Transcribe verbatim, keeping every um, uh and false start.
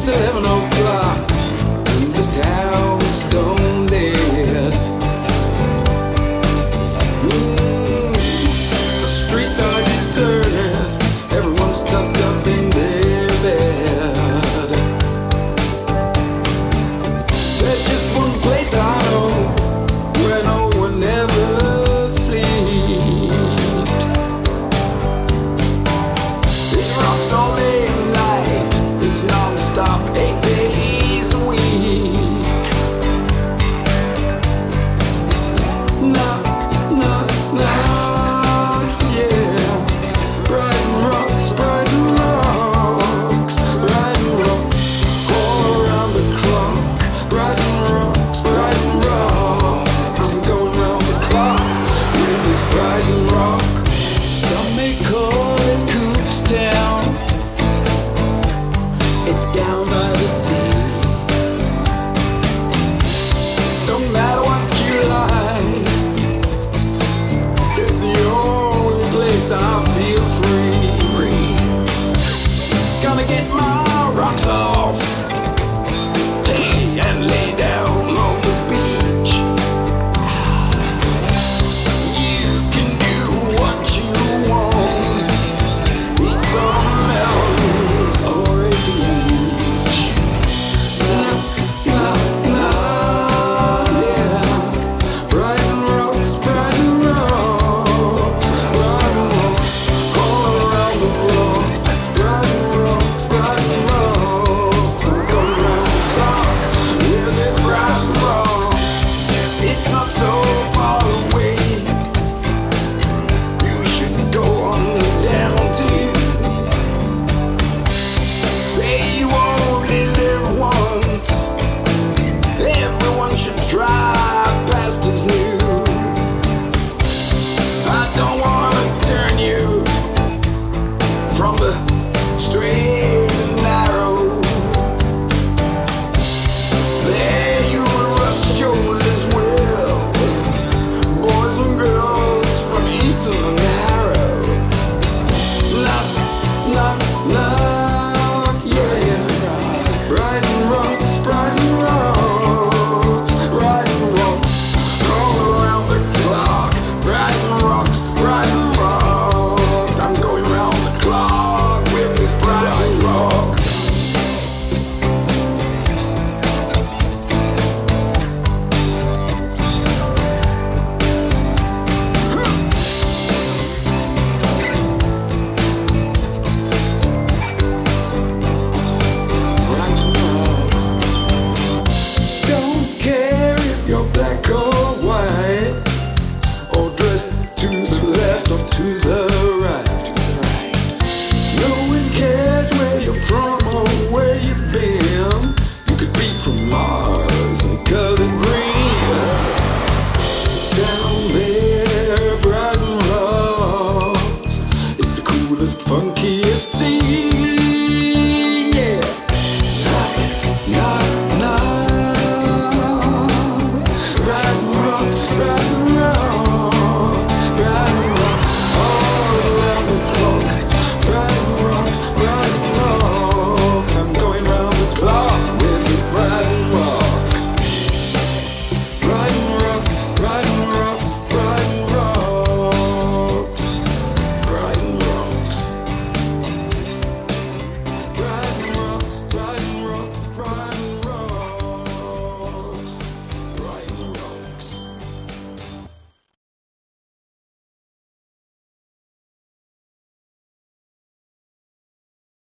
It's eleven o'clock and this town is stone dead. Mm, the streets are deserted, everyone's tucked up in their bed. There's just one place I know where no one ever sleeps. It rocks all day and night, it's non-stop, eight days a week. Knock, knock, knock, yeah. Brighton rocks, Brighton rocks, Brighton rocks, all around the clock. Brighton rocks, Brighton rocks, I'm going round the clock with this Brighton rock. Some may call it Cookstown, it's down by the sea. Don't matter what you like, it's the only place I feel free. Free. Gonna get my rocks off, hey, and lay down on the beach. You can do what you want, eat some melons or a peach. Knock, knock, knock, yeah. Brighton rocks, Brighton rocks, Brighton rocks, all around the block. Brighton rocks, Brighton rocks, I'm going round the clock with this Brighton rock. It's not so far away, you should go on down to. Say you only live once, everyone should try past is new. I don't wanna turn you from the straight and narrow. There you will rub shoulders with boys and girls from Eton and Harrow. Knock, knock, knock, yeah. Brighton rocks, Brighton rocks, Brighton rocks, all around the clock. Brighton rocks, Brighton rocks, I'm going round the clock with this Brighton rock. Brighton rocks. Don't care if you're black or